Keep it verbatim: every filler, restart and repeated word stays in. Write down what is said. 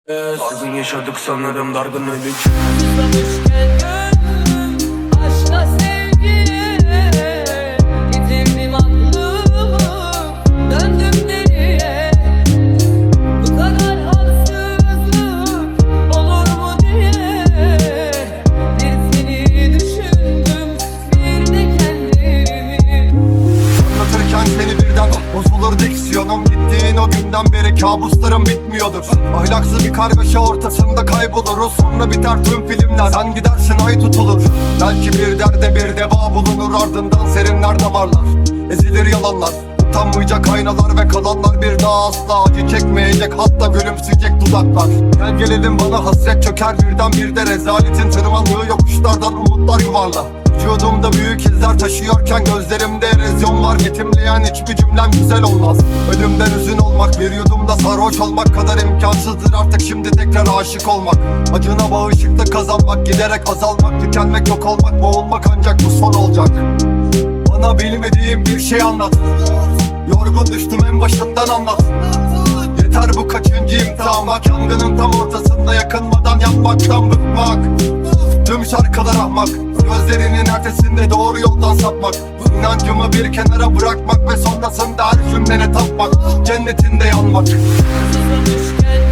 Dargın yaşadık sanırım, dargın öldük. Susamışken gönlüm aşka sevgiye, yitirdim aklımı, döndüm deliye. Bu kadar haksızlık olur mu diye bir seni düşündüm, bir de kendimi. Anlatırken seni birden bozulur diksiyonum. Gittiğin o günden beri kabuslarım bitmiyordur. Ahlaksız bir kargaşa ortasında kayboluruz. Sonra biter tüm filmler, sen gidersin ay tutulur. Belki bir derde bir deva bulunur, ardından serinler damarlar, ezilir yalanlar. Utanmayacak aynalar ve kalanlar bir daha asla acı çekmeyecek, hatta gülümseyecek dudaklar. Gel gelelim bana hasret çöker birden, bir de rezaletin tırmandığı yokuşlardan umutlar yuvarla. Vücudumda büyük izler taşıyorken gözlerimde erozyon var. Yetimleyen hiçbir cümlem güzel olmaz. Ölümden üzün olmak, bir yudumda sarhoş olmak kadar imkansızdır artık şimdi tekrar aşık olmak. Acına bağışıklık kazanmak, giderek azalmak, tükenmek, yok olmak, boğulmak, ancak bu son olacak. Bana bilmediğim bir şey anlat. Yorgun düştüm en başından anlat. Yeter bu kaçıncı imtihan, bak yangının tam ortasında yakınmadan yanmaktan bıkmak. Tüm şarkılar ahmak, gözlerinin ertesinde doğru yoldan sapmak. İnancımı bir kenara bırakmak ve sonrasında her cümlene tapmak, cennetinde yanmak. Susamışken